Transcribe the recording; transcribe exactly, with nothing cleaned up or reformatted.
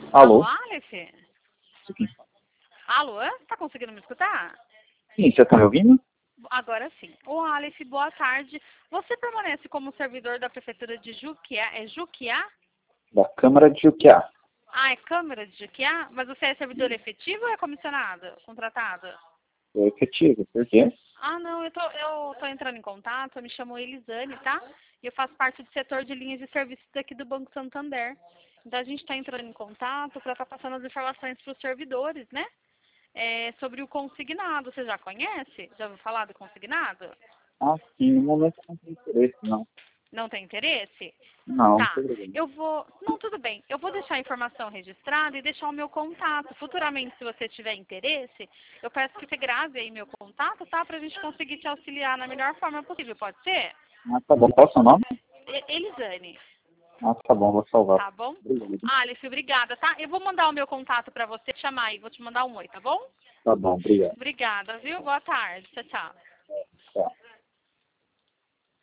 Alô? Alô, Aleph? Isso aqui. Alô, tá conseguindo me escutar? Sim, você está me ouvindo? Agora sim. Ô, Aleph, boa tarde. Você permanece como servidor da Prefeitura de Juquiá? É Juquiá? Da Câmara de Juquiá. Ah, é Câmara de Juquiá? Mas você é servidor efetivo ou é comissionado? Contratado? É efetivo, por quê? Ah, não, eu tô, eu tô entrando em contato, eu me chamo Elisane, tá? E eu faço parte do setor de linhas de serviços aqui do Banco Santander. Então a gente está entrando em contato para estar passando as informações para os servidores, né? É, sobre o consignado. Você já conhece? Já ouviu falar do consignado? Ah, sim, no momento não tem interesse, não. Não tem interesse? Não, não Tá, tem problema. eu vou... Não, tudo bem. Eu vou deixar a informação registrada e deixar o meu contato. Futuramente, se você tiver interesse, eu peço que você grave aí meu contato, tá? Pra gente conseguir te auxiliar na melhor forma possível, pode ser? Ah, tá bom. Qual é o seu nome? E- Elisane, Ah, tá bom, vou salvar. tá bom? Obrigado. Alice, obrigada, tá? Eu vou mandar o meu contato pra você, te chamar aí, vou te mandar um oi, tá bom? Tá bom, obrigado. Obrigada, viu? Boa tarde. Tchau, tchau. Tchau.